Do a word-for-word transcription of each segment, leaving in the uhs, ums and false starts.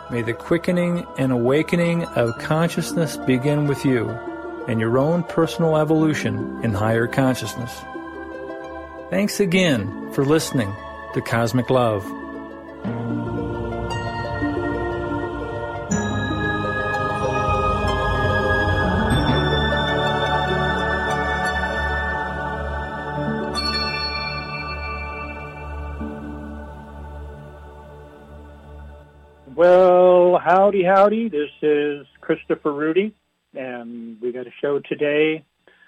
May the quickening and awakening of consciousness begin with you and your own personal evolution in higher consciousness. Thanks again for listening to Cosmic Love. Well, howdy, howdy. This is Christopher Rudy, and we got a show today.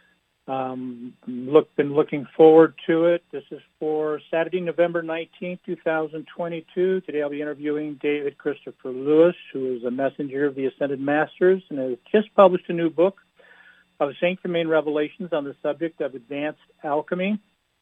Um, look, been looking forward to it. This is for Saturday, November nineteenth, twenty twenty-two. Today I'll be interviewing David Christopher Lewis, who is a messenger of the Ascended Masters and has just published a new book of Saint Germain Revelations on the subject of advanced alchemy.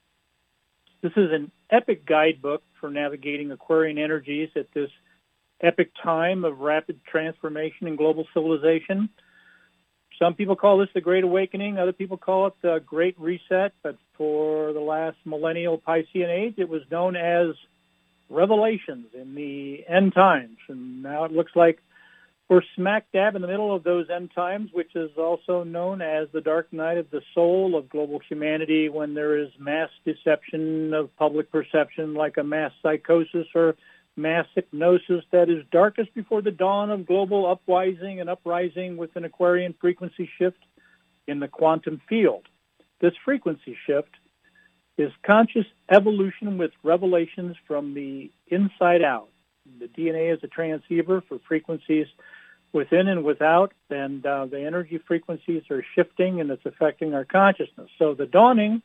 This is an epic guidebook for navigating Aquarian energies at this epic time of rapid transformation in global civilization. Some people call this the Great Awakening. Other people call it the Great Reset. But for the last millennial Piscean age, it was known as Revelations in the end times. And now it looks like we're smack dab in the middle of those end times, which is also known as the dark night of the soul of global humanity, when there is mass deception of public perception, like a mass psychosis or mass hypnosis that is darkest before the dawn of global uprising and uprising with an Aquarian frequency shift in the quantum field. This frequency shift is conscious evolution with revelations from the inside out. The D N A is a transceiver for frequencies within and without, and uh, the energy frequencies are shifting, and it's affecting our consciousness. So the dawning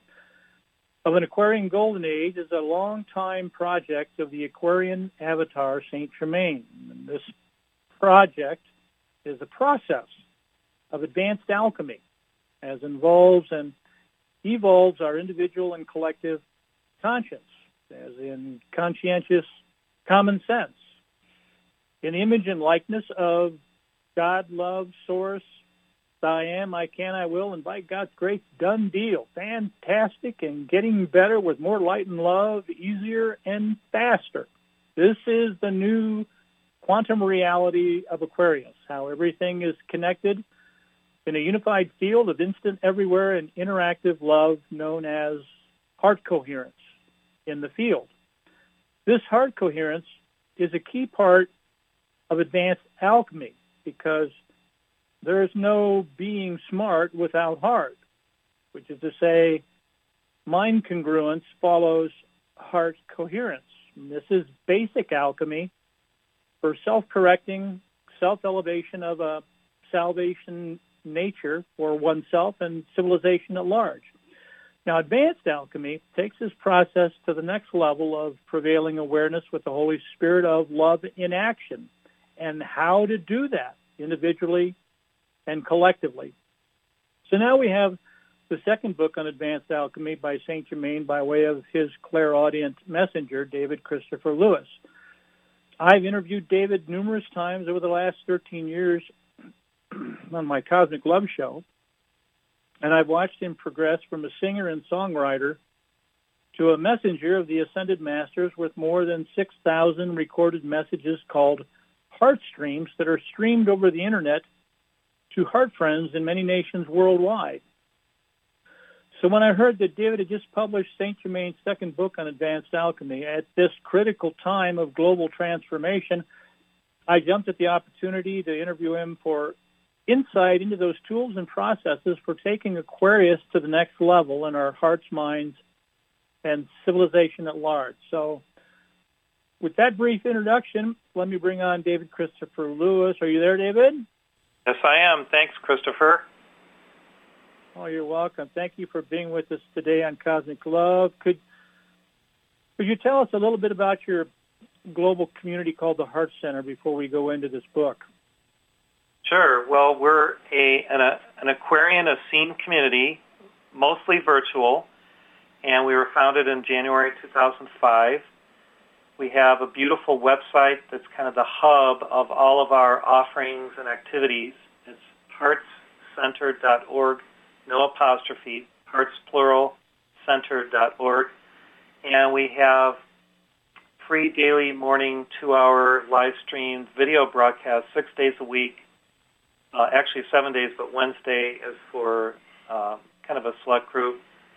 of an Aquarian Golden Age is a long-time project of the Aquarian avatar, Saint Germain. And this project is a process of advanced alchemy, as involves and evolves our individual and collective conscience, as in conscientious common sense, in the image and likeness of God, love, source, I am, I can, I will, and by God's grace, done deal. Fantastic and getting better with more light and love, easier and faster. This is the new quantum reality of Aquarius, how everything is connected in a unified field of instant, everywhere, and interactive love known as heart coherence in the field. This heart coherence is a key part of advanced alchemy, because there is no being smart without heart, which is to say, mind congruence follows heart coherence. And this is basic alchemy for self-correcting, self-elevation of a salvation nature for oneself and civilization at large. Now, advanced alchemy takes this process to the next level of prevailing awareness with the Holy Spirit of love in action, and how to do that individually and collectively. So now we have the second book on advanced alchemy by Saint Germain by way of his clairaudient messenger, David Christopher Lewis. I've interviewed David numerous times over the last thirteen years on my Cosmic Love show, and I've watched him progress from a singer and songwriter to a messenger of the Ascended Masters with more than six thousand recorded messages called heart streams that are streamed over the internet to heart friends in many nations worldwide. So when I heard that David had just published Saint Germain's second book on advanced alchemy at this critical time of global transformation, I jumped at the opportunity to interview him for insight into those tools and processes for taking Aquarius to the next level in our hearts, minds, and civilization at large. So with that brief introduction, let me bring on David Christopher Lewis. Are you there, David? Yes, I am. Thanks, Christopher. Oh, you're welcome. Thank you for being with us today on Cosmic Love. Could could you tell us a little bit about your global community called the Heart Center before we go into this book? Sure. Well, we're a an, a, an Aquarian Essene community, mostly virtual, and we were founded in January two thousand five. We have a beautiful website that's kind of the hub of all of our offerings and activities. It's hearts center dot org, no apostrophe, hearts plural, center dot org. And we have free daily morning two-hour live streamed video broadcast six days a week. Uh, actually seven days, but Wednesday is for uh, kind of a select group.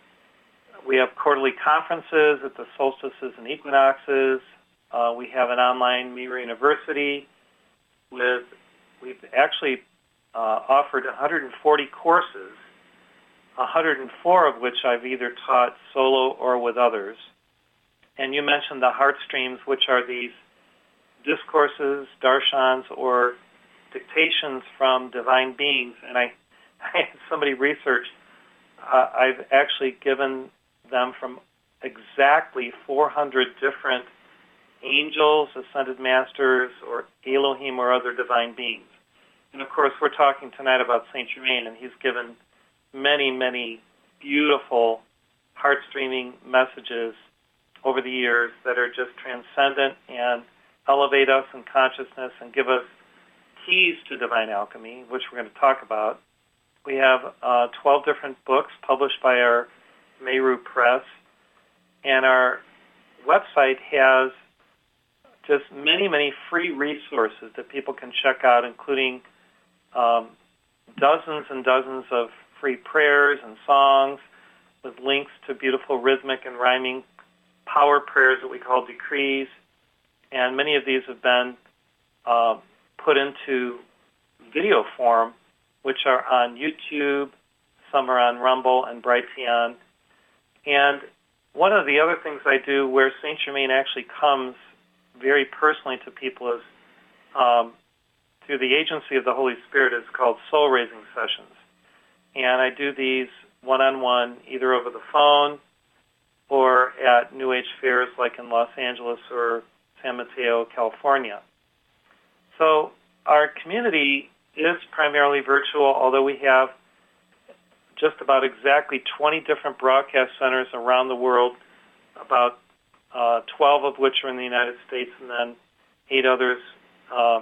We have quarterly conferences at the solstices and equinoxes. Uh, we have an online Meru University with, we've actually uh, offered one hundred forty courses, one hundred four of which I've either taught solo or with others. And you mentioned the heart streams, which are these discourses, darshans, or dictations from divine beings. And I, I had somebody research, uh, I've actually given them from exactly four hundred different angels, ascended masters, or Elohim, or other divine beings. And of course, we're talking tonight about Saint Germain, and he's given many, many beautiful heart-streaming messages over the years that are just transcendent and elevate us in consciousness and give us keys to divine alchemy, which we're going to talk about. We have uh, twelve different books published by our Meru Press, and our website has just many, many free resources that people can check out, including um, dozens and dozens of free prayers and songs with links to beautiful rhythmic and rhyming power prayers that we call decrees. And many of these have been uh, put into video form, which are on YouTube, some are on Rumble and Brighteon. And one of the other things I do where Saint Germain actually comes very personally to people is um, through the agency of the Holy Spirit is called soul-raising sessions. And I do these one-on-one either over the phone or at New Age fairs like in Los Angeles or San Mateo, California. So our community is primarily virtual, although we have just about exactly twenty different broadcast centers around the world, about uh, twelve of which are in the United States and then eight others um,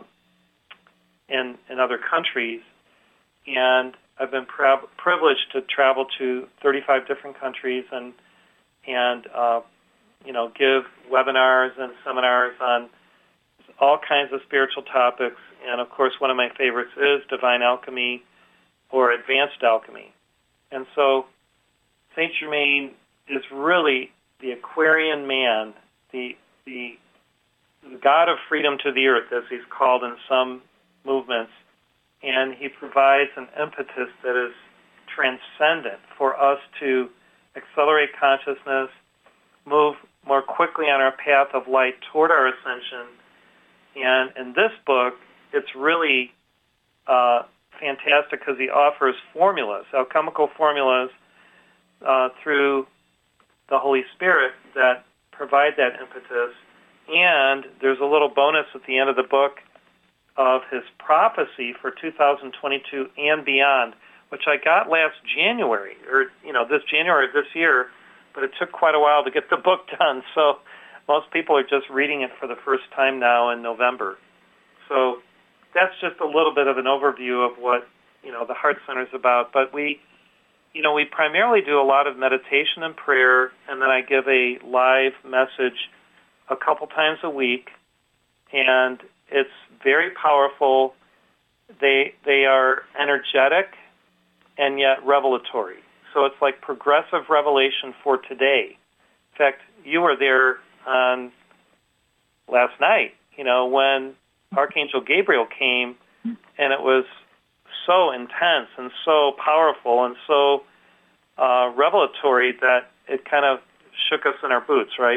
in, in other countries. And I've been pri- privileged to travel to thirty-five different countries and and uh, you know give webinars and seminars on all kinds of spiritual topics. And of course, one of my favorites is divine alchemy or advanced alchemy. And so, Saint Germain is really the Aquarian man, the the the god of freedom to the earth, as he's called in some movements. And he provides an impetus that is transcendent for us to accelerate consciousness, move more quickly on our path of light toward our ascension. And in this book, it's really uh, fantastic because he offers formulas, alchemical formulas, uh, through the Holy Spirit that provide that impetus. And there's a little bonus at the end of the book of his prophecy for two thousand twenty-two and beyond, which I got last January, or, you know, this January of this year, but it took quite a while to get the book done, so most people are just reading it for the first time now in November. So that's just a little bit of an overview of what, you know, the Heart Center is about. But we, you know, we primarily do a lot of meditation and prayer, and then I give a live message a couple times a week, and it's very powerful. They they are energetic and yet revelatory. So it's like progressive revelation for today. In fact, you were there on last night, you know, when Archangel Gabriel came, and it was so intense and so powerful and so uh, revelatory that it kind of shook us in our boots, right?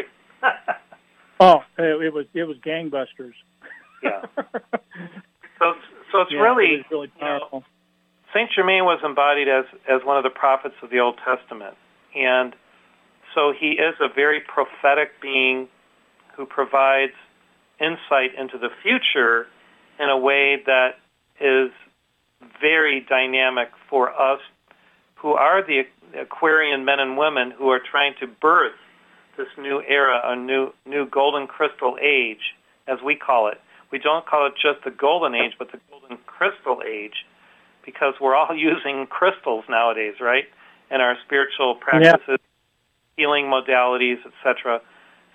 Oh, it was it was gangbusters. Yeah. So so it's yeah, really, it was really powerful. You know, Saint Germain was embodied as as one of the prophets of the Old Testament, and so he is a very prophetic being who provides insight into the future in a way that is very dynamic for us who are the Aquarian men and women who are trying to birth this new era, a new new golden crystal age, as we call it. We don't call it just the golden age, but the golden crystal age, because we're all using crystals nowadays, right, in our spiritual practices, yeah. healing modalities, et cetera.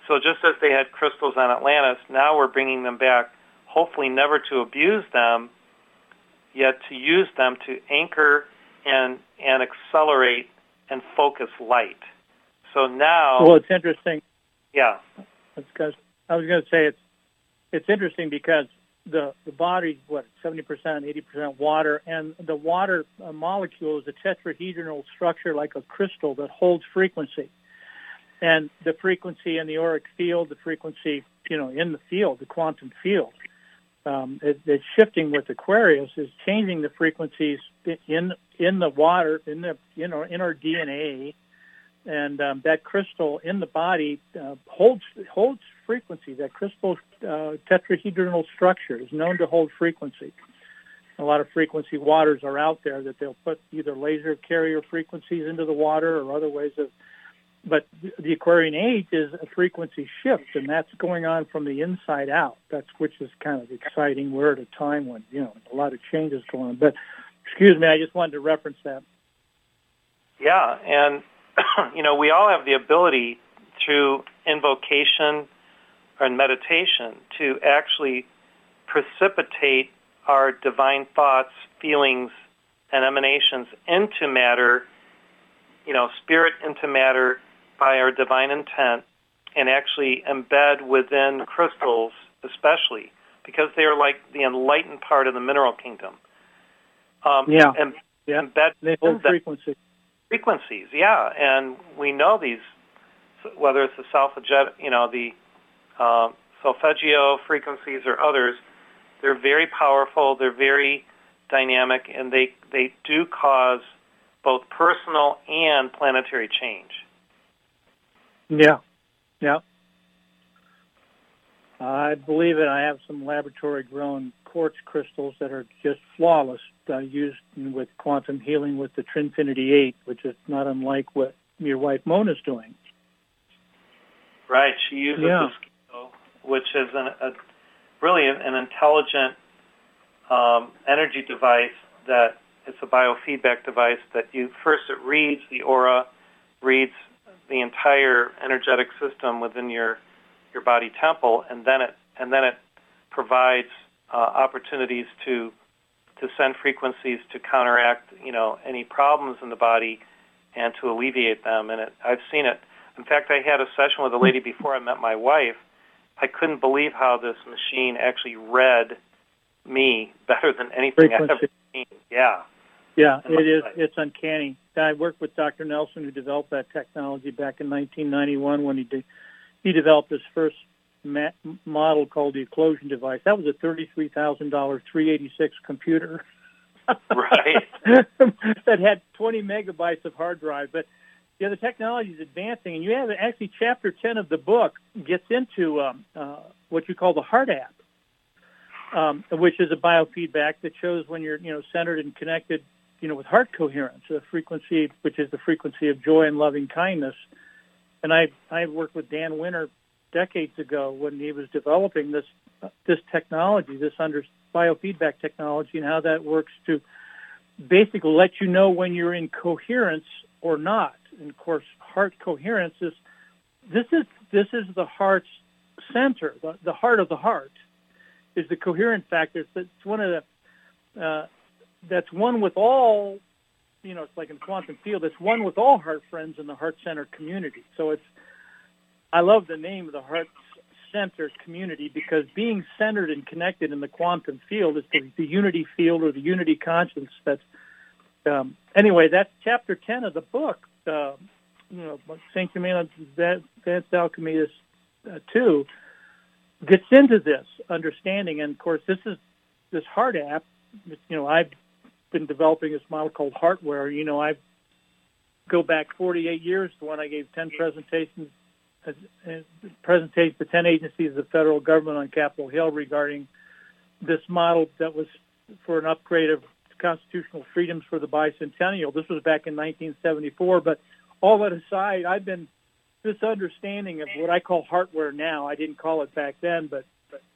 So just as they had crystals on Atlantis, now we're bringing them back, hopefully never to abuse them, yet to use them to anchor and and accelerate and focus light. So now... Well, it's interesting. Yeah. It's because I was going to say it's it's interesting because the, the body's, what, seventy percent, eighty percent water, and the water uh, molecule is a tetrahedral structure like a crystal that holds frequency. And the frequency in the auric field, the frequency, you know, in the field, the quantum field, um, it, it's shifting with Aquarius, is changing the frequencies in in the water, in the you know, in our D N A, and um, that crystal in the body uh, holds holds frequency. That crystal uh, tetrahedral structure is known to hold frequency. A lot of frequency waters are out there that they'll put either laser carrier frequencies into the water or other ways of. But the Aquarian age is a frequency shift, and that's going on from the inside out. That's which is kind of exciting. We're at a time when, you know, a lot of changes going on. But, excuse me, I just wanted to reference that. Yeah, and, you know, we all have the ability through invocation and meditation to actually precipitate our divine thoughts, feelings, and emanations into matter, you know, spirit into matter, by our divine intent, and actually embed within crystals, especially because they are like the enlightened part of the mineral kingdom. Um, yeah, and yeah. Embed they hold frequency. Frequencies, yeah, and we know these, whether it's the solfeggio, you know, the uh, solfeggio frequencies or others. They're very powerful. They're very dynamic, and they they do cause both personal and planetary change. Yeah, yeah. I believe it. I have some laboratory-grown quartz crystals that are just flawless, uh, used with quantum healing with the Trinfinity eight, which is not unlike what your wife Mona's doing. Right. She uses yeah. the scale, which is an, a really an intelligent um, energy device that it's a biofeedback device that you first it reads the aura, reads the entire energetic system within your your body temple, and then it and then it provides uh, opportunities to to send frequencies to counteract you know any problems in the body and to alleviate them. And it, I've seen it. In fact, I had a session with a lady before I met my wife. I couldn't believe how this machine actually read me better than anything frequency. I've ever seen. Yeah. Yeah, it is. It's uncanny. I worked with Doctor Nelson, who developed that technology back in nineteen ninety-one when he de- he developed his first ma- model called the Eclosion device. That was a thirty-three thousand dollars three eighty-six computer. Right. That had twenty megabytes of hard drive. But yeah, the technology is advancing, and you have actually chapter ten of the book gets into um, uh, what you call the Heart app, um, which is a biofeedback that shows when you're you know centered and connected. You know, with heart coherence, a frequency which is the frequency of joy and loving kindness. And I I worked with Dan Winter decades ago when he was developing this uh, this technology, this under biofeedback technology, and how that works to basically let you know when you're in coherence or not. And of course, heart coherence is this is this is the heart's center, the, the heart of the heart is the coherent factor. It's one of the uh, that's one with all, you know, it's like in quantum field, it's one with all heart friends in the heart center community. So it's, I love the name of the heart center community because being centered and connected in the quantum field is the, the unity field or the unity conscience. That's, um, anyway, that's chapter ten of the book. Uh, you know, Saint Germain Advanced Alchemy is uh, two gets into this understanding. And of course, this is this heart app. You know, I've been developing this model called Heartware. You know, I go back forty-eight years to when I gave ten presentations, uh, presentations to ten agencies of the federal government on Capitol Hill regarding this model that was for an upgrade of constitutional freedoms for the bicentennial. This was back in nineteen seventy-four. But all that aside, I've been this understanding of what I call Heartware now. I didn't call it back then, but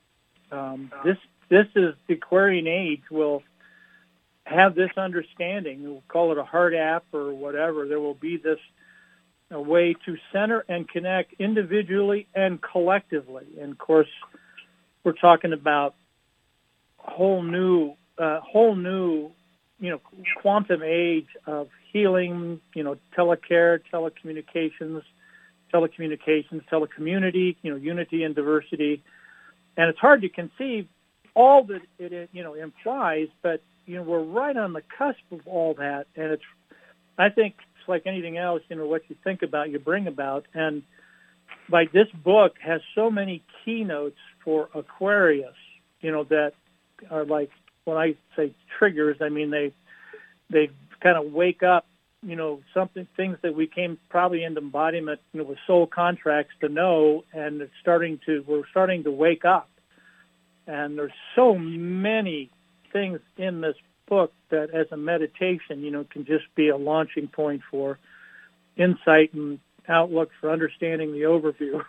um, this this is the Aquarian age will have this understanding. We'll call it a heart app or whatever. There will be this a way to center and connect individually and collectively. And of course, we're talking about whole new, uh, whole new, you know, quantum age of healing. You know, telecare, telecommunications, telecommunications, telecommunity. You know, unity and diversity. And it's hard to conceive all that it, you know, implies, but you know, we're right on the cusp of all that, and it's. I think it's like anything else. You know, what you think about, you bring about, and like this book has so many keynotes for Aquarius. You know, that are like, when I say triggers, I mean they they kind of wake up. You know, something things that we came probably into embodiment. You know, with soul contracts to know, and it's starting to we're starting to wake up. And there's so many things in this book that, as a meditation, you know, can just be a launching point for insight and outlook for understanding the overview.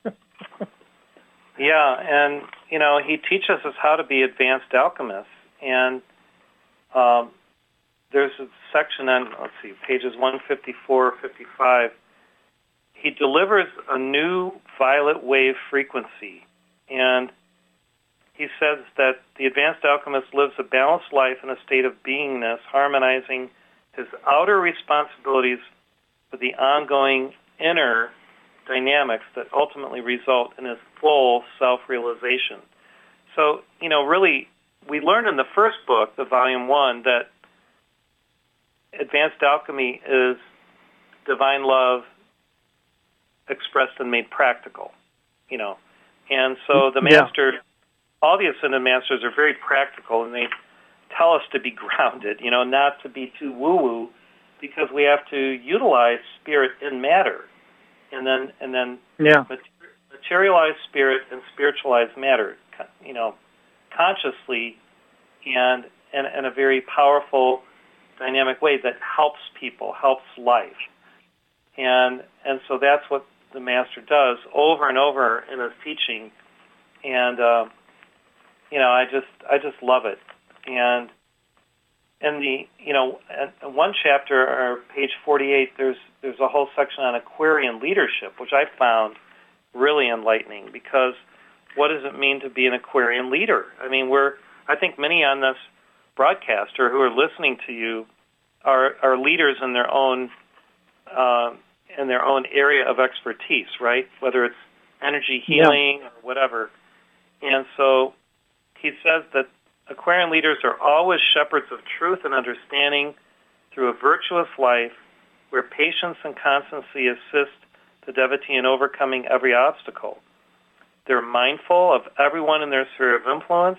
Yeah, and, you know, he teaches us how to be advanced alchemists. And um, there's a section on, let's see, pages one fifty-four, fifty-five. He delivers a new violet wave frequency. And he says that the advanced alchemist lives a balanced life in a state of beingness, harmonizing his outer responsibilities with the ongoing inner dynamics that ultimately result in his full self-realization. So, you know, really, we learned in the first book, the volume one, that advanced alchemy is divine love expressed and made practical, you know. And so the master... Yeah. All the Ascended Masters are very practical, and they tell us to be grounded, you know, not to be too woo-woo, because we have to utilize spirit in matter, and then and then yeah. materialize spirit and spiritualize matter, you know, consciously, and in, in a very powerful, dynamic way that helps people, helps life, and and so that's what the Master does over and over in his teaching, and. Uh, You know, I just I just love it, and in the you know in one chapter or page forty-eight, there's there's a whole section on Aquarian leadership, which I found really enlightening, because what does it mean to be an Aquarian leader? I mean, we're I think many on this broadcast or who are listening to you are are leaders in their own uh, in their own area of expertise, right? Whether it's energy healing yeah. or whatever, and so. He says that Aquarian leaders are always shepherds of truth and understanding through a virtuous life where patience and constancy assist the devotee in overcoming every obstacle. They're mindful of everyone in their sphere of influence.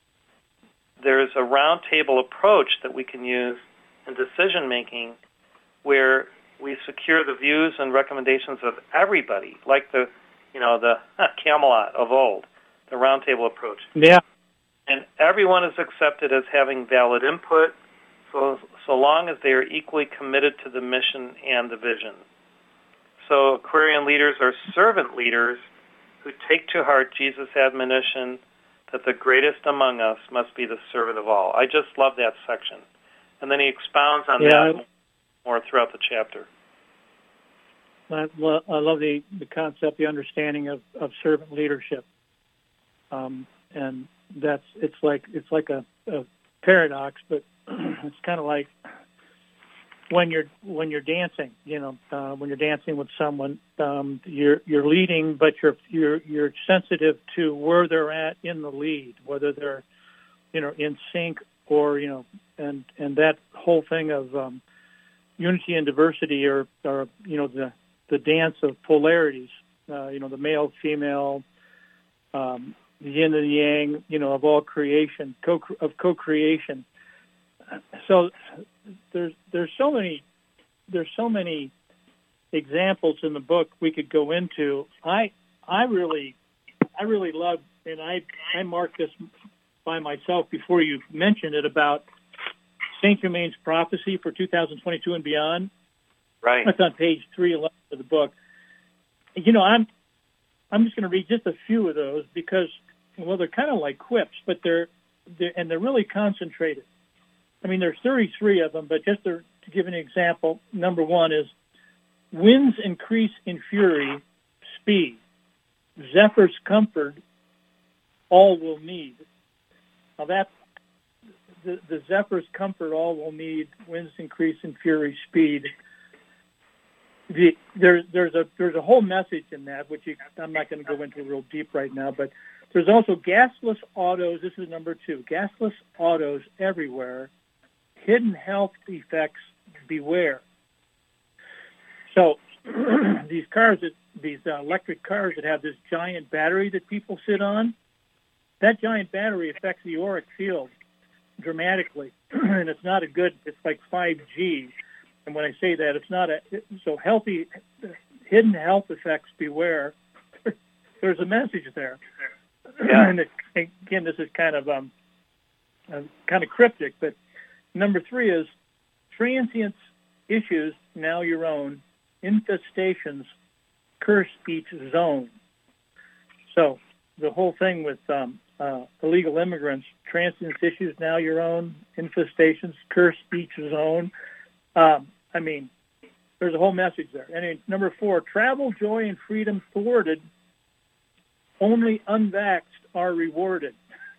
There's a round table approach that we can use in decision-making where we secure the views and recommendations of everybody, like the, you know, the Camelot of old, the round table approach. Yeah. And everyone is accepted as having valid input, so so long as they are equally committed to the mission and the vision. So Aquarian leaders are servant leaders who take to heart Jesus' admonition that the greatest among us must be the servant of all. I just love that section. And then he expounds on yeah, that more throughout the chapter. I, lo- I love the, the concept, the understanding of, of servant leadership. Um, and that's it's like it's like a, a paradox, but it's kind of like when you're when you're dancing, you know, uh, when you're dancing with someone, um, you're you're leading, but you're you're you're sensitive to where they're at in the lead, whether they're, you know, in sync or, you know, and and that whole thing of um, unity and diversity, or or you know the the dance of polarities, uh, you know, the male, female. Um, the yin and the yang, you know, of all creation, co of co-creation. So there's there's so many there's so many examples in the book we could go into. I I really I really love, and I I marked this by myself before you mentioned it, about Saint Germain's prophecy for two thousand twenty-two and beyond. Right. That's on page three eleven of the book. You know, I'm I'm just going to read just a few of those because, well, they're kind of like quips, but they're, they're and they're really concentrated. I mean, there's thirty-three of them, but just to, to give an example, number one is, winds increase in fury, speed. Zephyrs comfort, all will need. Now that the, the zephyrs comfort, all will need. Winds increase in fury, speed. The, there, there's a there's a whole message in that, which you, I'm not going to go into real deep right now. But there's also gasless autos. This is number two. Gasless autos everywhere. Hidden health effects, beware. So these cars, that, these uh, electric cars that have this giant battery that people sit on, that giant battery affects the auric field dramatically, and it's not a good. It's like five G. And when I say that, it's not a so healthy. Hidden health effects, beware. There's a message there. Yeah. And it, again, this is kind of um, uh, kind of cryptic, but number three is transients, issues, now your own, infestations, curse each zone. So the whole thing with um, uh, illegal immigrants, transients, issues, now your own, infestations, curse each zone. Um, I mean, there's a whole message there. And number four, travel, joy, and freedom thwarted. Only unvaxxed are rewarded.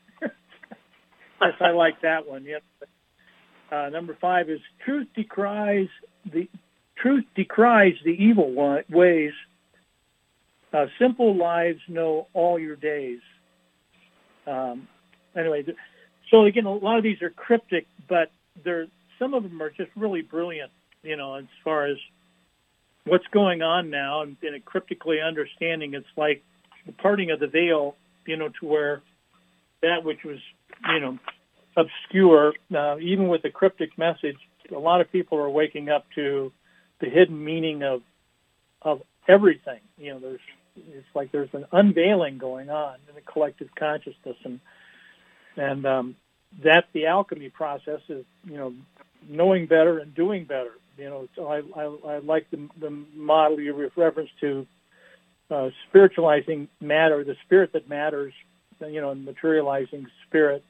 Yes, I like that one. Yep. Uh, number five is truth decries the truth decries the evil ways. Uh, simple lives know all your days. Um, anyway, so again, a lot of these are cryptic, but they're some of them are just really brilliant. You know, as far as what's going on now, and, and cryptically understanding, it's like the parting of the veil. You know, to where that which was, you know, obscure, uh, even with the cryptic message, a lot of people are waking up to the hidden meaning of of everything. You know, there's it's like there's an unveiling going on in the collective consciousness, and and um, that's the alchemy process is, you know, knowing better and doing better. You know, so I I, I like the the model you reference to, uh, spiritualizing matter, the spirit that matters. You know, materializing spirit.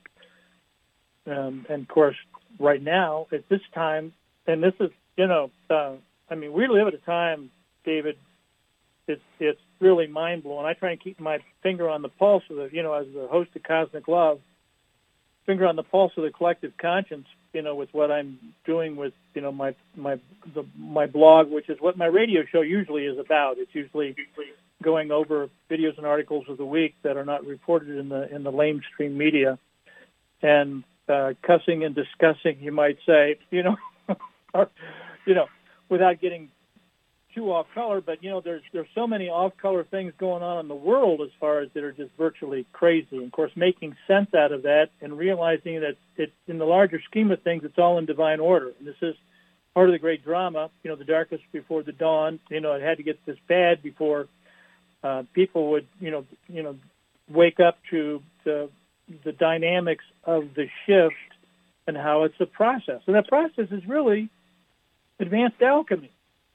Um, and, of course, right now, at this time, and this is, you know, uh, I mean, we live at a time, David, it's, it's really mind-blowing. I try and keep my finger on the pulse of the, you know, as the host of Cosmic Love, finger on the pulse of the collective conscience, you know, with what I'm doing with, you know, my my the, my blog, which is what my radio show usually is about. It's usually going over videos and articles of the week that are not reported in the in the lamestream media, and uh, cussing and discussing, you might say, you know, or, you know, without getting too off color. But you know, there's there's so many off color things going on in the world as far as that are just virtually crazy. And of course, making sense out of that and realizing that it, in the larger scheme of things, it's all in divine order. And this is part of the great drama. You know, the darkness before the dawn. You know, it had to get this bad before uh, people would, you know, you know, wake up to the the dynamics of the shift and how it's a process. And that process is really advanced alchemy.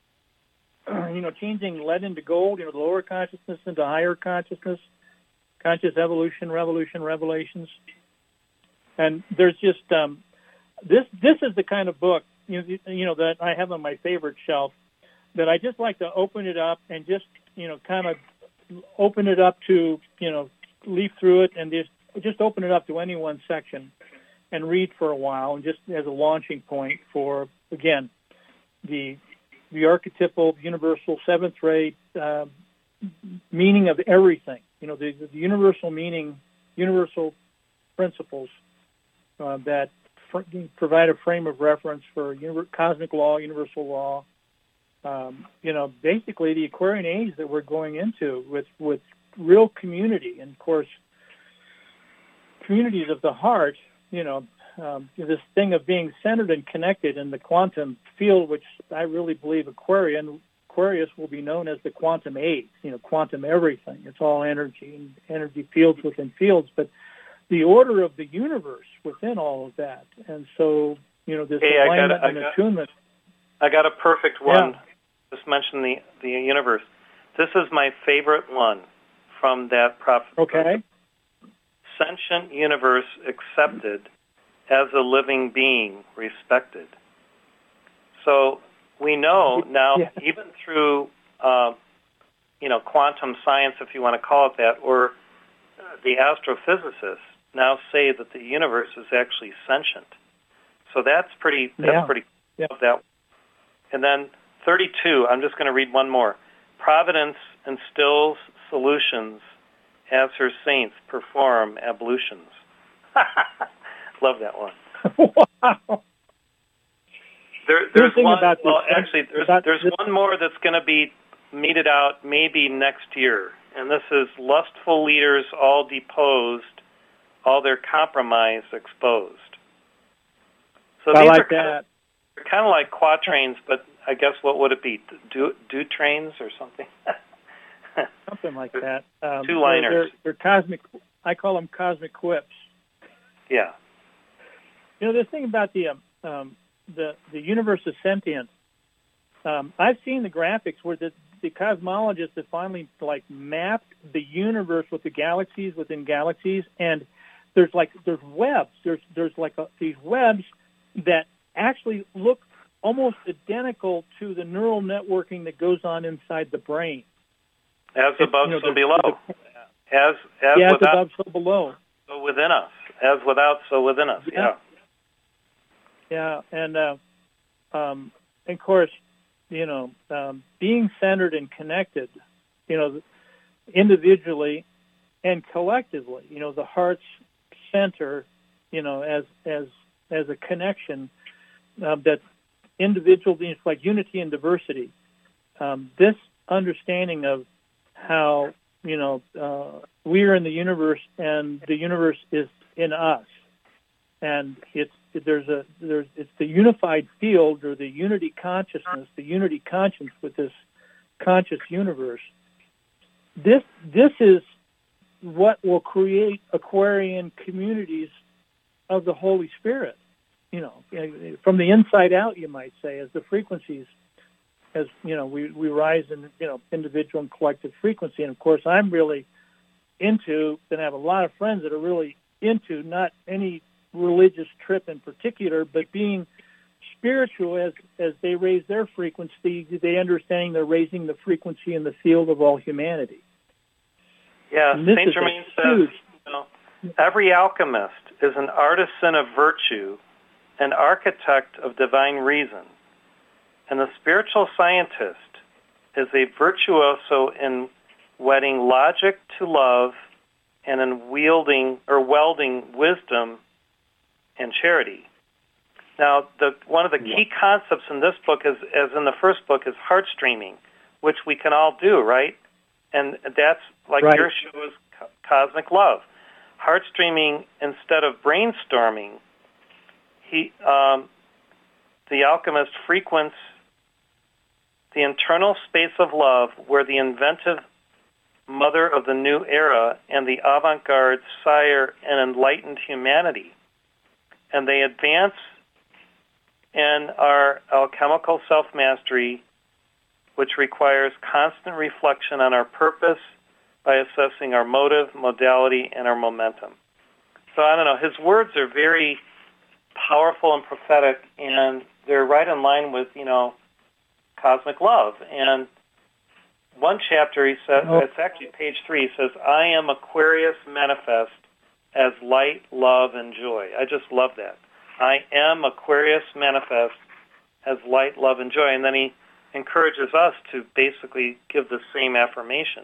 You know, changing lead into gold, you know, the lower consciousness into higher consciousness, conscious evolution, revolution, revelations. And there's just, um, this This is the kind of book, you know, you know, that I have on my favorite shelf, that I just like to open it up and just, you know, kind of open it up to, you know, leaf through it and just, just open it up to any one section and read for a while, and just as a launching point for, again, the the archetypal, universal, seventh ray uh, meaning of everything. You know, the, the universal meaning, universal principles uh, that fr- provide a frame of reference for univer- cosmic law, universal law. Um, you know, basically the Aquarian age that we're going into with, with real community. And, of course, communities of the heart, you know, Um, this thing of being centered and connected in the quantum field, which I really believe Aquarian, Aquarius will be known as the quantum age, you know, quantum everything. It's all energy and energy fields within fields, but the order of the universe within all of that. And so, you know, this hey, alignment I got, and I got, attunement. I got a perfect one. Yeah. Just mention the, the universe. This is my favorite one from that prophet. Okay. Sentient universe accepted as a living being respected. So we know now, yeah. even through, uh, you know, quantum science, if you want to call it that, or uh, the astrophysicists now say that the universe is actually sentient. So that's pretty. That's yeah. pretty. Yeah. That. And then thirty-two. I'm just going to read one more. Providence instills solutions as her saints perform ablutions. Love that one. Wow. There, there's one. About well, this, actually, there's, about there's this. one more that's going to be meted out maybe next year, and this is lustful leaders all deposed, all their compromise exposed. So I these like are kind that. of, they're kind of like quatrains, but I guess what would it be? Do do trains or something? Something like that. Um, Two liners. They're, they're cosmic. I call them cosmic quips. Yeah. You know, the thing about the um, um, the the universe is sentient. Um, I've seen the graphics where the the cosmologists have finally like mapped the universe with the galaxies within galaxies, and there's like there's webs. There's there's like a, these webs that actually look almost identical to the neural networking that goes on inside the brain. As above, you know, so below. As as yeah, as without, above, so below. So within us. As without, so within us. Yeah. Yeah, and uh, um, of course, you know, um, being centered and connected, you know, individually and collectively, you know, the heart's center, you know, as as as a connection uh, that individual beings like unity and diversity. Um, this understanding of how, you know, uh, we are in the universe and the universe is in us, and it's there's a there's it's the unified field or the unity consciousness, the unity conscience with this conscious universe. This this is what will create Aquarian communities of the Holy Spirit. You know, from the inside out, you might say, as the frequencies, as you know, we we rise in you know individual and collective frequency. And of course, I'm really into, and I have a lot of friends that are really into not any religious trip in particular, but being spiritual as as they raise their frequency, they understanding they're raising the frequency in the field of all humanity. Yeah, Saint Germain says, huge, you know, every alchemist is an artisan of virtue, an architect of divine reason, and the spiritual scientist is a virtuoso in wedding logic to love and in wielding or welding wisdom and charity. Now, the, one of the key concepts in this book, is, as in the first book, is heart streaming, which we can all do, right? And that's like right. your show is co- Cosmic Love. Heart streaming instead of brainstorming, he, um, the alchemist frequents the internal space of love where the inventive mother of the new era and the avant-garde sire and enlightened humanity. And they advance in our alchemical self-mastery, which requires constant reflection on our purpose by assessing our motive, modality, and our momentum. So I don't know, his words are very powerful and prophetic, and they're right in line with, you know, cosmic love. And one chapter, he says, oh. it's actually page three, he says, I am Aquarius manifest as light, love, and joy. I just love that. I am Aquarius manifest as light, love, and joy. And then he encourages us to basically give the same affirmation.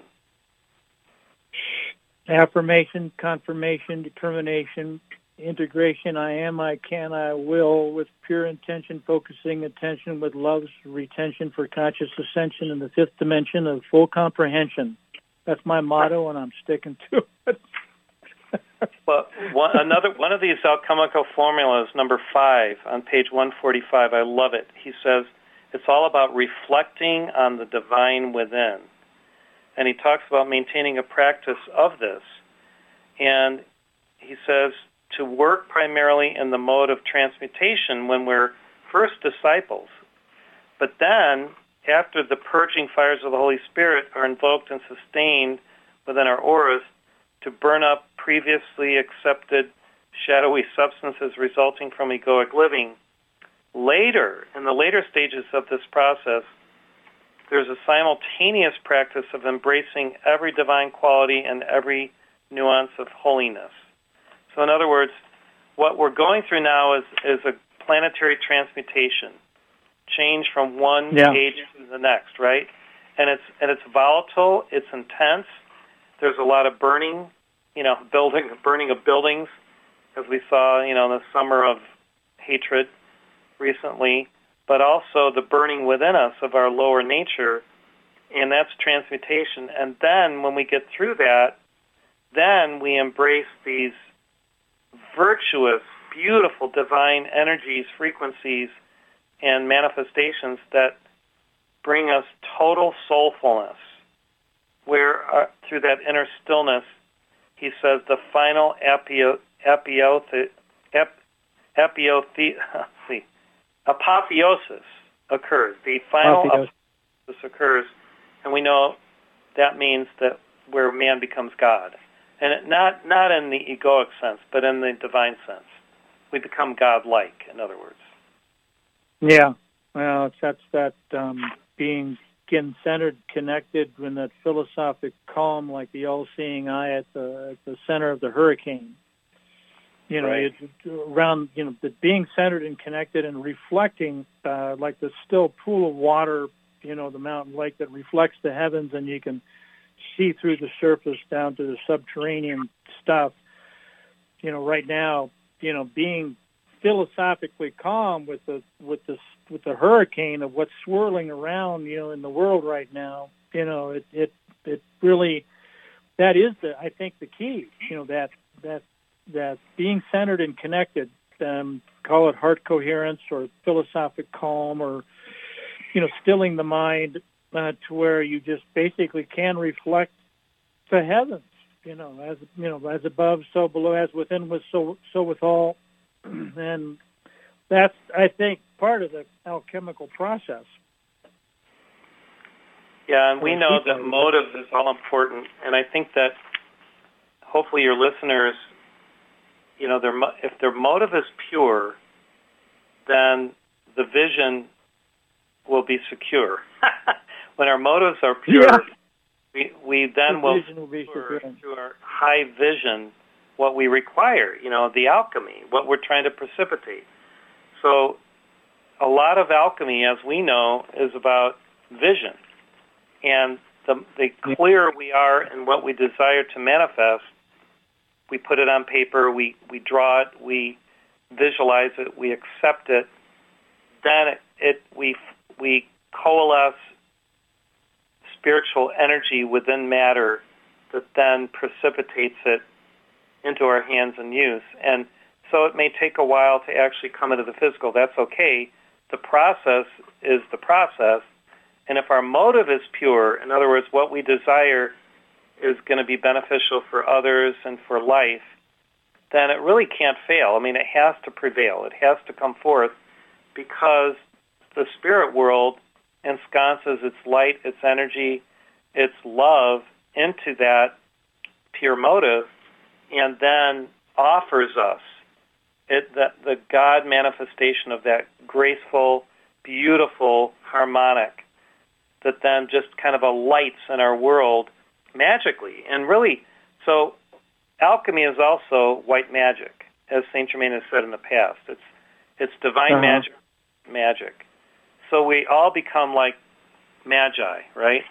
Affirmation, confirmation, determination, integration, I am, I can, I will, with pure intention, focusing attention with love's retention for conscious ascension in the fifth dimension of full comprehension. That's my motto, and I'm sticking to it. Well, one, another one of these alchemical formulas, number five, on page one forty-five, I love it. He says, it's all about reflecting on the divine within. And he talks about maintaining a practice of this. And he says, to work primarily in the mode of transmutation when we're first disciples. But then, after the purging fires of the Holy Spirit are invoked and sustained within our auras, to burn up previously accepted shadowy substances resulting from egoic living, later, in the later stages of this process, there's a simultaneous practice of embracing every divine quality and every nuance of holiness. So in other words, what we're going through now is, is a planetary transmutation, change from one yeah. age to the next, right? And it's and it's volatile, it's intense. There's a lot of burning, you know, building, burning of buildings, as we saw, you know, in the summer of hatred recently, but also the burning within us of our lower nature, and that's transmutation. And then when we get through that, then we embrace these virtuous, beautiful, divine energies, frequencies, and manifestations that bring us total soulfulness, where uh, through that inner stillness, he says the final apio, apio, ap, apiothe, see, apotheosis occurs. The final Apotheosis. apotheosis occurs, and we know that means that where man becomes God. And it, not not in the egoic sense, but in the divine sense. We become God-like, in other words. Yeah. Well, it's, that's that um, being again centered, connected, in that philosophic calm, like the all-seeing eye at the at the center of the hurricane. You know, right. it, around you know, the being centered and connected and reflecting, uh, like the still pool of water. You know, the mountain lake that reflects the heavens, and you can see through the surface down to the subterranean stuff. You know, right now, you know, being philosophically calm with the with the with the hurricane of what's swirling around, you know, in the world right now. You know, it it it really, that is the I think the key. You know, that that that being centered and connected. Um, call it heart coherence or philosophic calm, or you know, stilling the mind uh, to where you just basically can reflect the heavens. You know, as you know, as above, so below, as within, was so so with all. And that's, I think, part of the alchemical process. Yeah, and we know that motive is all important, and I think that hopefully your listeners, you know, their if their motive is pure, then the vision will be secure. When our motives are pure, yeah. we we then the will, will be secure through our high vision what we require, you know, the alchemy, what we're trying to precipitate. So a lot of alchemy, as we know, is about vision. And the, the clearer we are in what we desire to manifest, we put it on paper, we, we draw it, we visualize it, we accept it, then it, it we we coalesce spiritual energy within matter that then precipitates it into our hands and use. And so it may take a while to actually come into the physical. That's okay. The process is the process. And if our motive is pure, in other words, what we desire is going to be beneficial for others and for life, then it really can't fail. I mean, it has to prevail. It has to come forth because the spirit world ensconces its light, its energy, its love into that pure motive, and then offers us it, the, the God manifestation of that graceful, beautiful harmonic that then just kind of alights in our world magically. And really, so alchemy is also white magic, as Saint Germain has said in the past. It's it's divine uh-huh. magic, magic. So we all become like magi, right?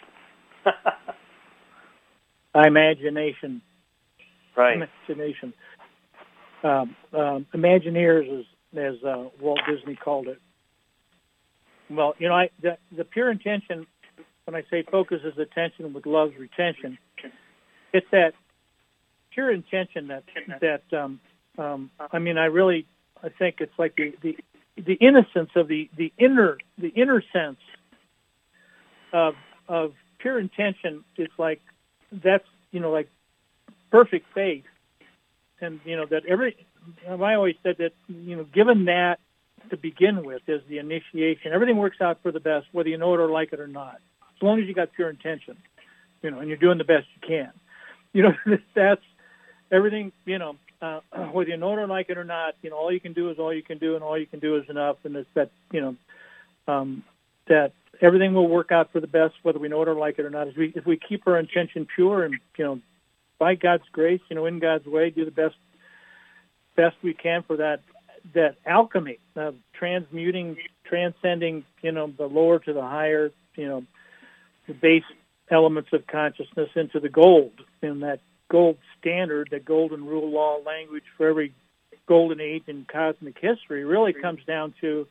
Imagination. Right. Imagination. Um, um, Imagineers, as, as uh, Walt Disney called it. Well, you know, I, the, the pure intention, when I say focuses attention with love's retention, it's that pure intention that, that um, um, I mean, I really, I think it's like the, the, the innocence of the, the inner, the inner sense of, of pure intention is like, that's, you know, like perfect faith. And, you know, that every, I always said that, you know, given that to begin with is the initiation, everything works out for the best, whether you know it or like it or not, as long as you got pure intention, you know, and you're doing the best you can. You know, that's everything, you know, uh, whether you know it or like it or not, you know, all you can do is all you can do, and all you can do is enough. And it's that, you know, um, that everything will work out for the best, whether we know it or like it or not. If we if we keep our intention pure and, you know, by God's grace, you know, in God's way, do the best best we can for that that alchemy of transmuting, transcending, you know, the lower to the higher, you know, the base elements of consciousness into the gold, and that gold standard, the golden rule law language for every golden age in cosmic history really comes down to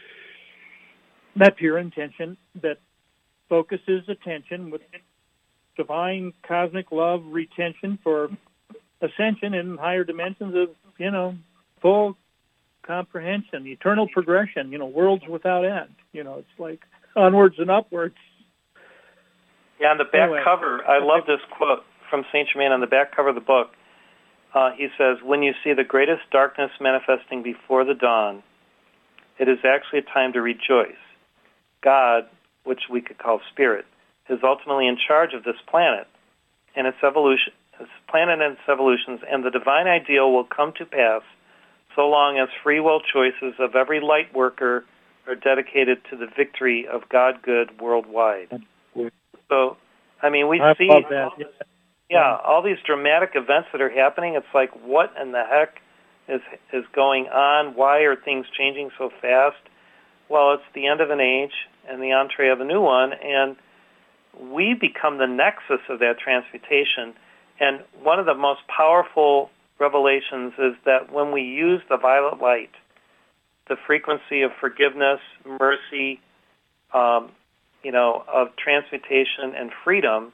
that pure intention that focuses attention with divine cosmic love retention for ascension in higher dimensions of, you know, full comprehension, eternal progression, you know, worlds without end. You know, it's like onwards and upwards. Yeah, on the back Anyway. cover, I love this quote from Saint Germain on the back cover of the book. Uh, he says, when you see the greatest darkness manifesting before the dawn, it is actually a time to rejoice. God, which we could call spirit, is ultimately in charge of this planet and its evolution, this planet and its evolutions, and the divine ideal will come to pass so long as free will choices of every light worker are dedicated to the victory of God good worldwide. So, I mean, we I see, love that. Yeah. yeah, all these dramatic events that are happening. It's like, what in the heck is is going on? Why are things changing so fast? Well, it's the end of an age and the entree of a new one, and we become the nexus of that transmutation. And one of the most powerful revelations is that when we use the violet light, the frequency of forgiveness, mercy, um, you know, of transmutation and freedom,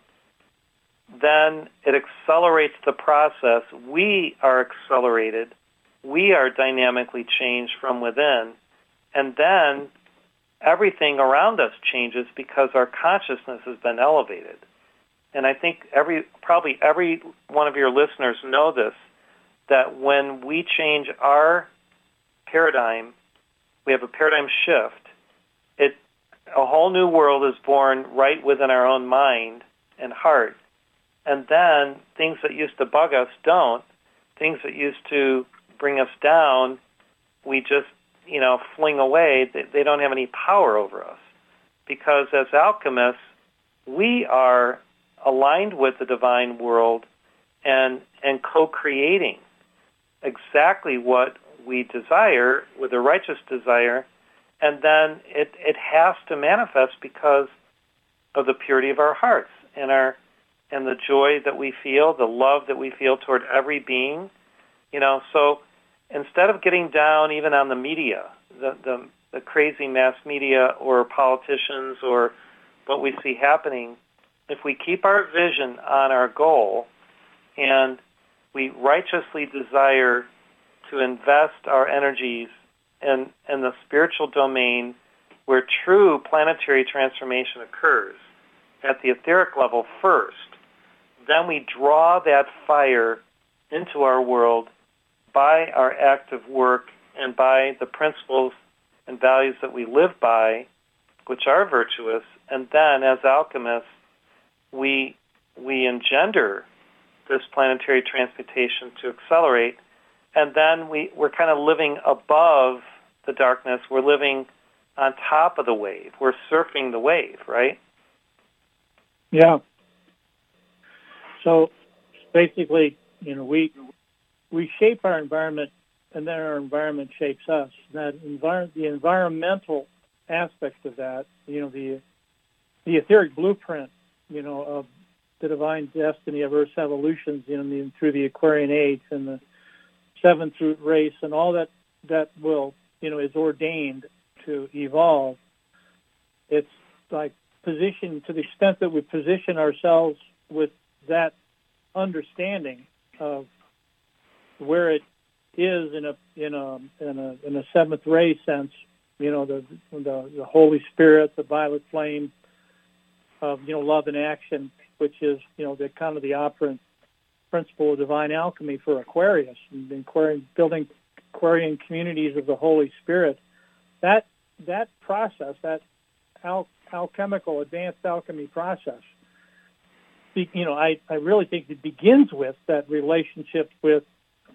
then it accelerates the process. We are accelerated. We are dynamically changed from within. And then everything around us changes because our consciousness has been elevated. And I think every, probably every one of your listeners know this, that when we change our paradigm, we have a paradigm shift, it, a whole new world is born right within our own mind and heart. And then things that used to bug us don't. Things that used to bring us down, we just, you know, fling away. They, they don't have any power over us. Because as alchemists, we are aligned with the divine world and and co-creating exactly what we desire with a righteous desire, and then it, it has to manifest because of the purity of our hearts and our and the joy that we feel, the love that we feel toward every being. You know, so instead of getting down even on the media, the, the, the crazy mass media or politicians or what we see happening, if we keep our vision on our goal and we righteously desire to invest our energies in, in the spiritual domain where true planetary transformation occurs, at the etheric level first, then we draw that fire into our world by our active work and by the principles and values that we live by, which are virtuous, and then as alchemists, we we engender this planetary transmutation to accelerate, and then we, we're kind of living above the darkness. We're living on top of the wave. We're surfing the wave, right? Yeah. So basically, you know, we we shape our environment, and then our environment shapes us. That envir- the environmental aspect of that, you know, the the etheric blueprint, you know, of the divine destiny of Earth's evolutions, you know, the, through the Aquarian age and the seventh root race and all that that will, you know, is ordained to evolve. It's like position to the extent that we position ourselves with that understanding of where it is in a in a in a in a seventh ray sense, you know, the the, the Holy Spirit, the violet flame of, you know, love and action, which is, you know, the kind of the operant principle of divine alchemy for Aquarius and Aquarian, building Aquarian communities of the Holy Spirit. That that process, that al- alchemical advanced alchemy process, you know, I, I really think it begins with that relationship with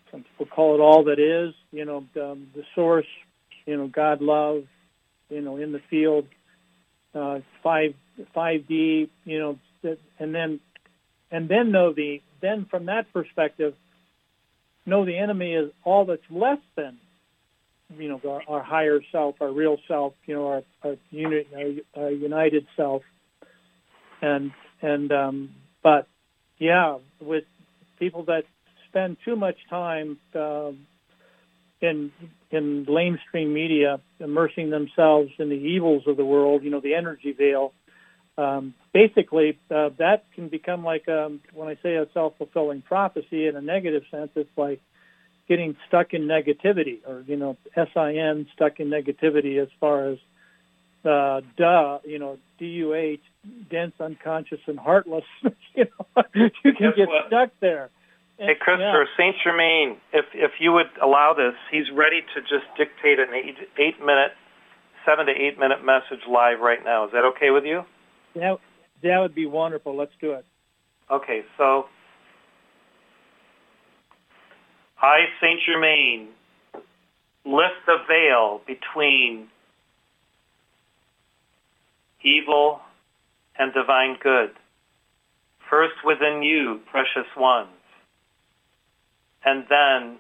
some people call it all that is, you know, um, the source, you know, God, love, you know, in the field, uh, five, five D, you know, and then, and then know the, then from that perspective, know the enemy is all that's less than, you know, our, our higher self, our real self, you know, our, our, unit, our, our united self. And, and, um, but yeah, with people that spend too much time, uh, in, in mainstream media, immersing themselves in the evils of the world, you know, the energy veil, um, basically, uh, that can become like, um, when I say a self-fulfilling prophecy in a negative sense, it's like getting stuck in negativity, or, you know, S I N, stuck in negativity, as far as, uh, duh, you know, D U H, dense, unconscious, and heartless. You know, you can Guess get what? stuck there. Hey, Christopher, yeah. Saint Germain, if if you would allow this, he's ready to just dictate an eight, eight minute, seven to eight minute message live right now. Is that okay with you? That, that would be wonderful. Let's do it. Okay, so I, Saint Germain, lift the veil between evil and divine good, first within you, precious ones, and then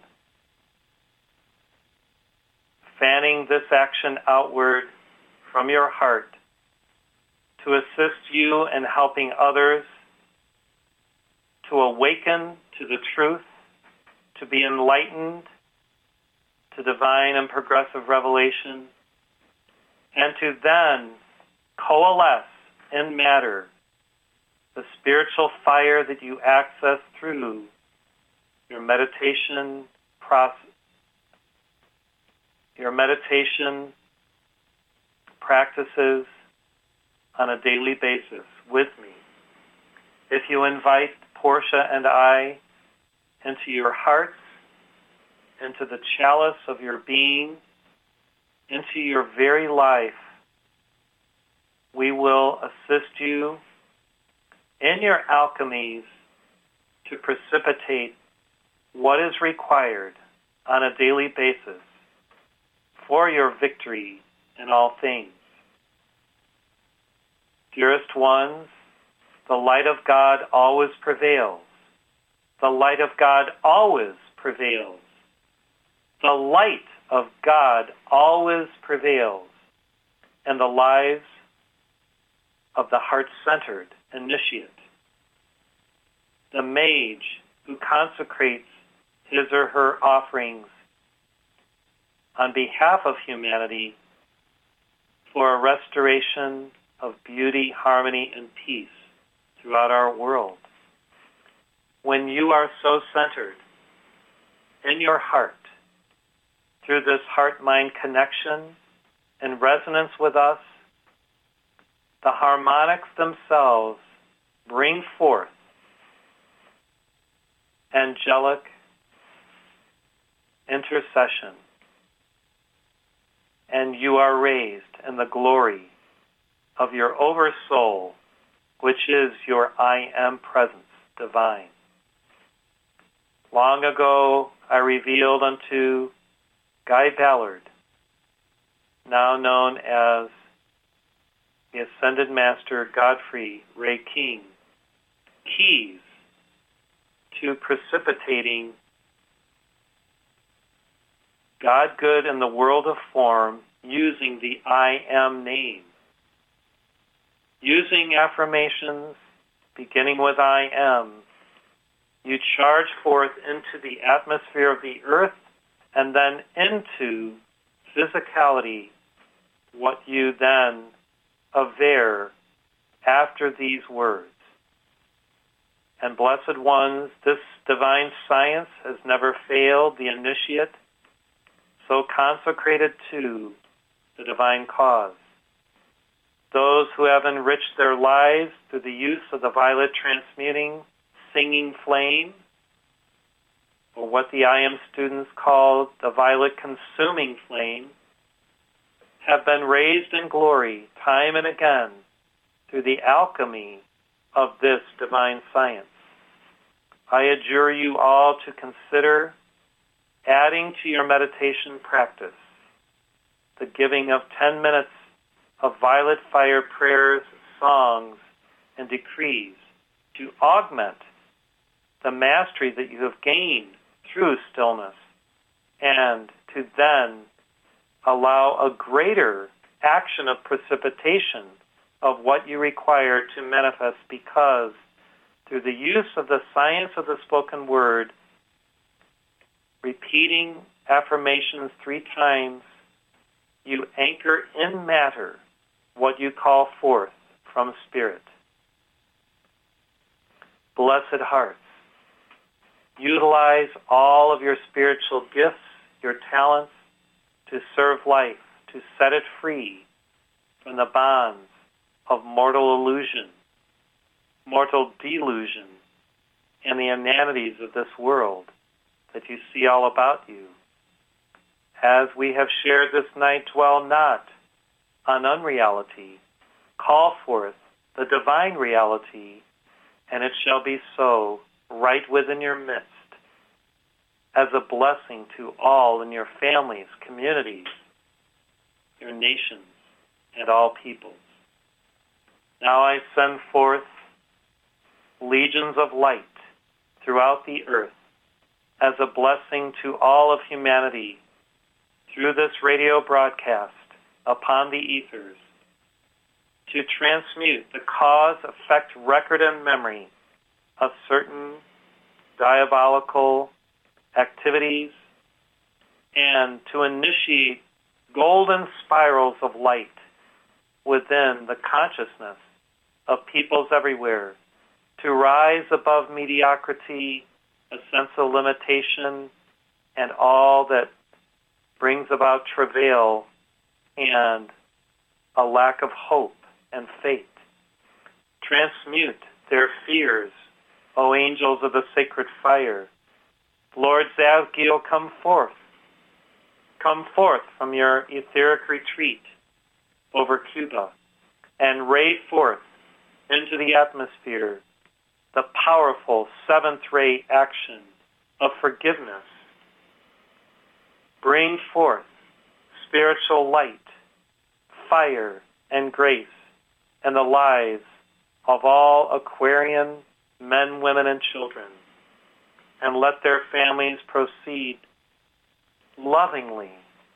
fanning this action outward from your heart to assist you in helping others to awaken to the truth, to be enlightened to divine and progressive revelation, and to then coalesce in matter the spiritual fire that you access through your meditation process, your meditation practices on a daily basis with me. If you invite Portia and I into your hearts, into the chalice of your being, into your very life, we will assist you in your alchemies to precipitate what is required on a daily basis for your victory in all things. Dearest ones, the light of God always prevails. The light of God always prevails. The light of God always prevails in the lives of the heart-centered initiate, the mage who consecrates his or her offerings on behalf of humanity for a restoration of beauty, harmony, and peace throughout our world. When you are so centered in your heart, through this heart-mind connection and resonance with us, the harmonics themselves bring forth angelic intercession, and you are raised in the glory of your oversoul, which is your I Am presence divine. Long ago I revealed unto Guy Ballard, now known as the Ascended Master Godfrey Ray King, keys to precipitating God good in the world of form using the I Am name. Using affirmations beginning with I Am, you charge forth into the atmosphere of the earth and then into physicality what you then aver after these words. And blessed ones, this divine science has never failed the initiate, so consecrated to the divine cause. Those who have enriched their lives through the use of the violet transmuting singing flame, or what the I Am students call the violet consuming flame, have been raised in glory time and again through the alchemy of this divine science. I adjure you all to consider adding to your meditation practice the giving of ten minutes of violet fire prayers, songs, and decrees to augment the mastery that you have gained through stillness, and to then allow a greater action of precipitation of what you require to manifest, because through the use of the science of the spoken word, repeating affirmations three times, you anchor in matter what you call forth from spirit. Blessed hearts, utilize all of your spiritual gifts, your talents, to serve life, to set it free from the bonds of mortal illusion, mortal delusion, and the inanities of this world that you see all about you. As we have shared this night, dwell not on unreality. Call forth the divine reality, and it shall be so right within your midst, as a blessing to all in your families, communities, your nations, and all peoples. Now I send forth legions of light throughout the earth as a blessing to all of humanity through this radio broadcast upon the ethers, to transmute the cause, effect, record, and memory of certain diabolical activities, and to initiate golden spirals of light within the consciousness of peoples everywhere, to rise above mediocrity, a sense of limitation, and all that brings about travail and a lack of hope and faith. Transmute their fears, O angels of the sacred fire. Lord Zadkiel, come forth. Come forth from your etheric retreat over Cuba and ray forth into the atmosphere the powerful seventh ray action of forgiveness. Bring forth spiritual light, fire, and grace in the lives of all Aquarian men, women, and children, and let their families proceed lovingly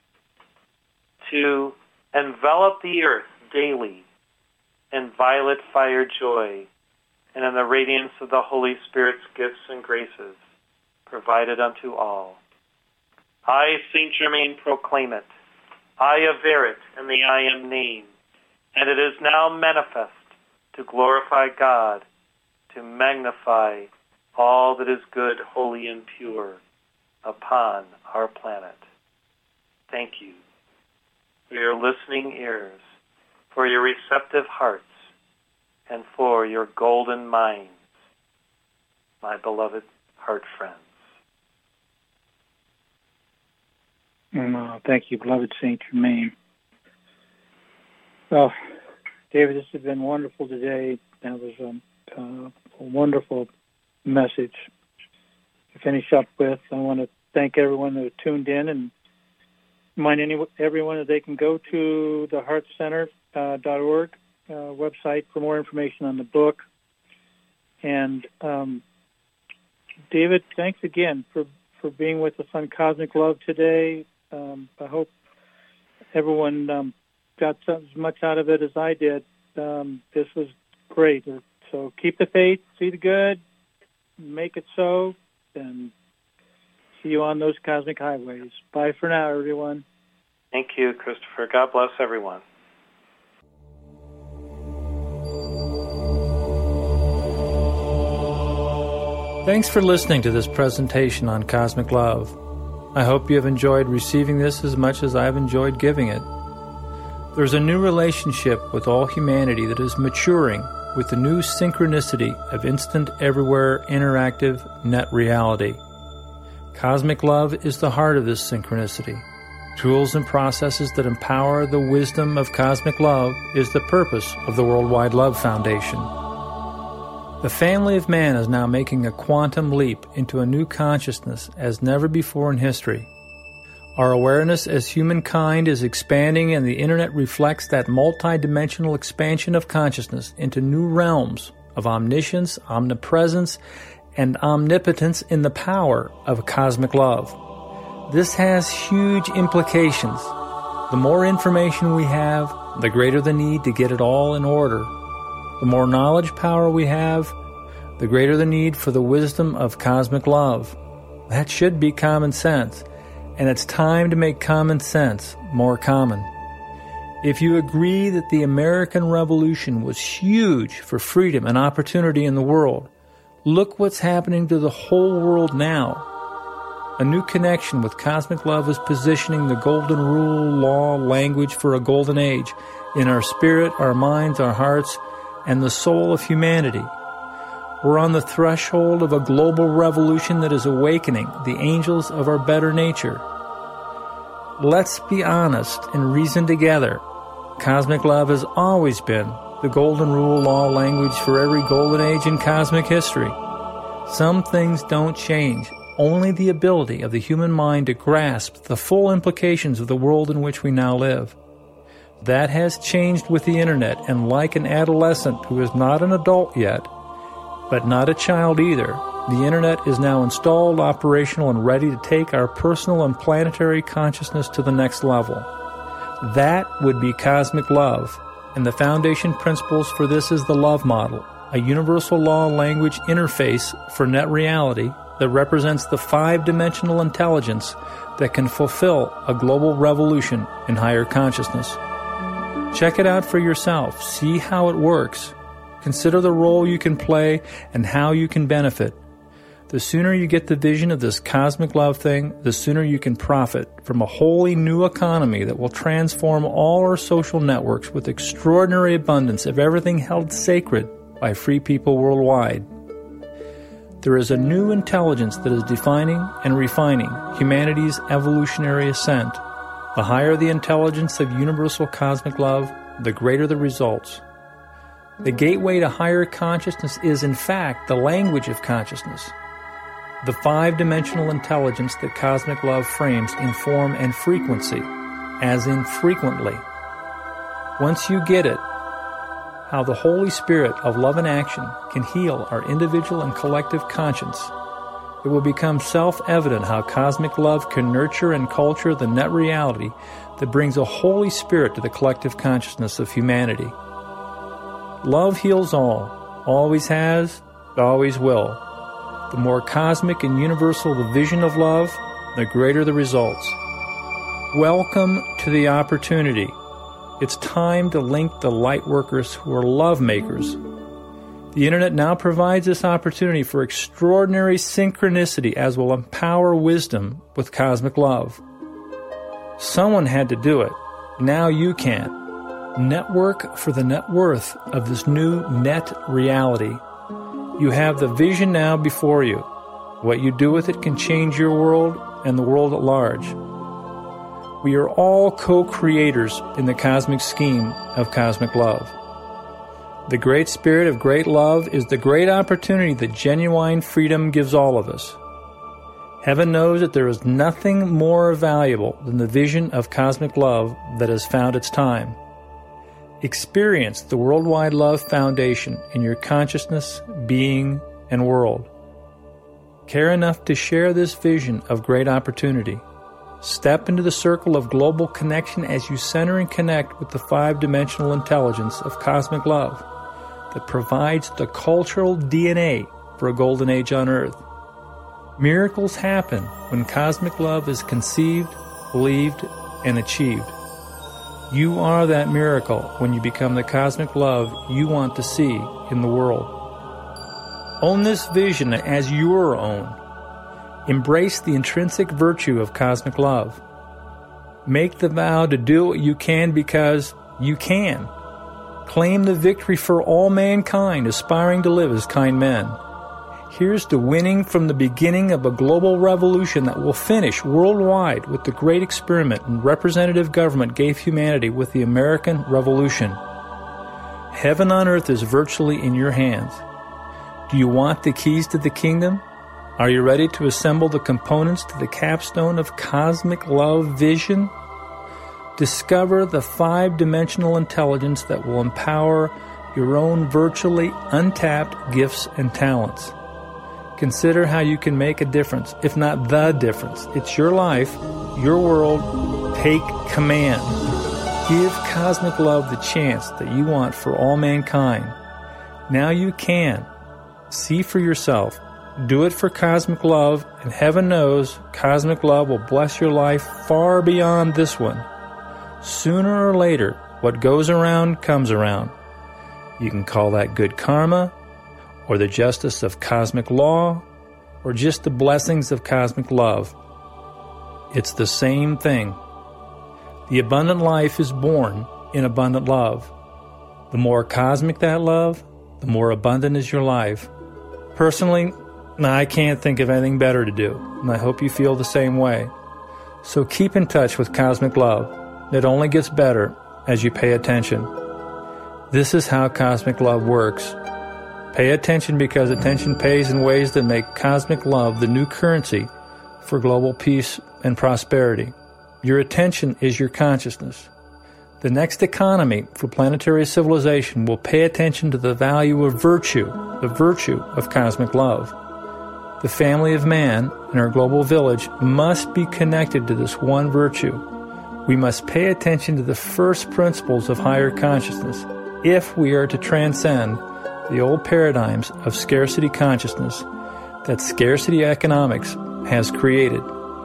to envelop the earth daily in violet fire joy and in the radiance of the Holy Spirit's gifts and graces provided unto all. I, Saint Germain, proclaim it. I aver it in the I Am name, and it is now manifest to glorify God, to magnify all that is good, holy, and pure upon our planet. Thank you for your listening ears, for your receptive hearts, and for your golden minds, my beloved heart friends. Oh, thank you, beloved Saint Germain. Well, David, this has been wonderful today. That was a, uh, a wonderful message to finish up with. I want to thank everyone who tuned in and remind any, everyone that they can go to the heart center dot org uh, uh, website for more information on the book. And um, David, thanks again for, for being with us on Cosmic Love today. Um, I hope everyone um, got as much out of it as I did. Um, this was great. So keep the faith, see the good, make it so, and see you on those cosmic highways. Bye for now, everyone. Thank you, Christopher. God bless everyone. Thanks for listening to this presentation on Cosmic Love. I hope you have enjoyed receiving this as much as I have enjoyed giving it. There's a new relationship with all humanity that is maturing with the new synchronicity of instant, everywhere, interactive net reality. Cosmic Love is the heart of this synchronicity. Tools and processes that empower the wisdom of Cosmic Love is the purpose of the Worldwide Love Foundation. The family of man is now making a quantum leap into a new consciousness as never before in history. Our awareness as humankind is expanding, and the Internet reflects that multidimensional expansion of consciousness into new realms of omniscience, omnipresence, and omnipotence in the power of cosmic love. This has huge implications. The more information we have, the greater the need to get it all in order. The more knowledge power we have, the greater the need for the wisdom of cosmic love. That should be common sense, and it's time to make common sense more common. If you agree that the American Revolution was huge for freedom and opportunity in the world, look what's happening to the whole world now. A new connection with cosmic love is positioning the golden rule, law, language for a golden age in our spirit, our minds, our hearts, and the soul of humanity. We're on the threshold of a global revolution that is awakening the angels of our better nature. Let's be honest and reason together. Cosmic love has always been the golden rule, law, language for every golden age in cosmic history. Some things don't change. Only the ability of the human mind to grasp the full implications of the world in which we now live. That has changed with the Internet, and like an adolescent who is not an adult yet, but not a child either, the Internet is now installed, operational, and ready to take our personal and planetary consciousness to the next level. That would be cosmic love, and the foundation principles for this is the love model, a universal law language interface for net reality that represents the five-dimensional intelligence that can fulfill a global revolution in higher consciousness. Check it out for yourself. See how it works. Consider the role you can play and how you can benefit. The sooner you get the vision of this cosmic love thing, the sooner you can profit from a wholly new economy that will transform all our social networks with extraordinary abundance of everything held sacred by free people worldwide. There is a new intelligence that is defining and refining humanity's evolutionary ascent. The higher the intelligence of universal cosmic love, the greater the results. The gateway to higher consciousness is, in fact, the language of consciousness. The five-dimensional intelligence that cosmic love frames in form and frequency, as in frequently. Once you get it, how the Holy Spirit of love and action can heal our individual and collective conscience, it will become self-evident how cosmic love can nurture and culture the net reality that brings a Holy Spirit to the collective consciousness of humanity. Love heals all, always has, always will. The more cosmic and universal the vision of love, the greater the results. Welcome to the opportunity. It's time to link the light workers who are love makers. The Internet now provides this opportunity for extraordinary synchronicity as will empower wisdom with cosmic love. Someone had to do it. Now you can. Network for the net worth of this new net reality. You have the vision now before you. What you do with it can change your world and the world at large. We are all co-creators in the cosmic scheme of cosmic love. The great spirit of great love is the great opportunity that genuine freedom gives all of us. Heaven knows that there is nothing more valuable than the vision of cosmic love that has found its time. Experience the Worldwide Love Foundation in your consciousness, being, and world. Care enough to share this vision of great opportunity. Step into the circle of global connection as you center and connect with the five-dimensional intelligence of cosmic love that provides the cultural D N A for a golden age on Earth. Miracles happen when cosmic love is conceived, believed, and achieved. You are that miracle when you become the cosmic love you want to see in the world. Own this vision as your own. Embrace the intrinsic virtue of cosmic love. Make the vow to do what you can because you can. Claim the victory for all mankind aspiring to live as kind men. Here's to winning from the beginning of a global revolution that will finish worldwide with the great experiment and representative government gave humanity with the American Revolution. Heaven on earth is virtually in your hands. Do you want the keys to the kingdom? Are you ready to assemble the components to the capstone of cosmic love vision? Discover the five-dimensional intelligence that will empower your own virtually untapped gifts and talents. Consider how you can make a difference, if not the difference. It's your life, your world. Take command. Give cosmic love the chance that you want for all mankind. Now you can. See for yourself. Do it for cosmic love, and heaven knows cosmic love will bless your life far beyond this one. Sooner or later, what goes around comes around. You can call that good karma, or the justice of cosmic law, or just the blessings of cosmic love. It's the same thing. The abundant life is born in abundant love. The more cosmic that love, the more abundant is your life. Personally, I can't think of anything better to do, and I hope you feel the same way. So keep in touch with cosmic love. It only gets better as you pay attention. This is how cosmic love works. Pay attention because attention pays in ways that make cosmic love the new currency for global peace and prosperity. Your attention is your consciousness. The next economy for planetary civilization will pay attention to the value of virtue, the virtue of cosmic love. The family of man in our global village must be connected to this one virtue. We must pay attention to the first principles of higher consciousness if we are to transcend the old paradigms of scarcity consciousness that scarcity economics has created.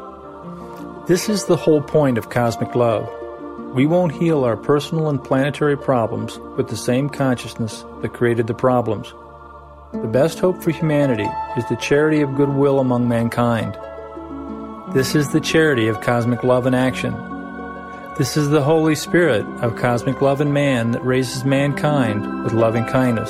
This is the whole point of cosmic love. We won't heal our personal and planetary problems with the same consciousness that created the problems. The best hope for humanity is the charity of goodwill among mankind. This is the charity of cosmic love in action. This is the Holy Spirit of cosmic love in man that raises mankind with loving kindness.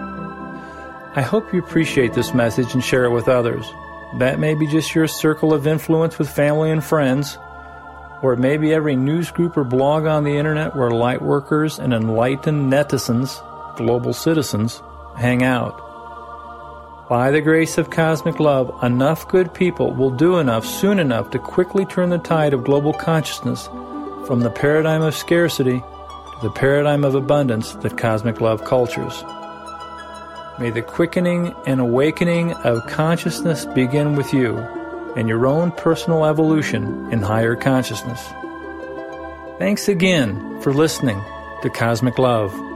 I hope you appreciate this message and share it with others. That may be just your circle of influence with family and friends, or it may be every news group or blog on the internet where light workers and enlightened netizens, global citizens, hang out. By the grace of cosmic love, enough good people will do enough soon enough to quickly turn the tide of global consciousness from the paradigm of scarcity to the paradigm of abundance that cosmic love cultures. May the quickening and awakening of consciousness begin with you and your own personal evolution in higher consciousness. Thanks again for listening to Cosmic Love.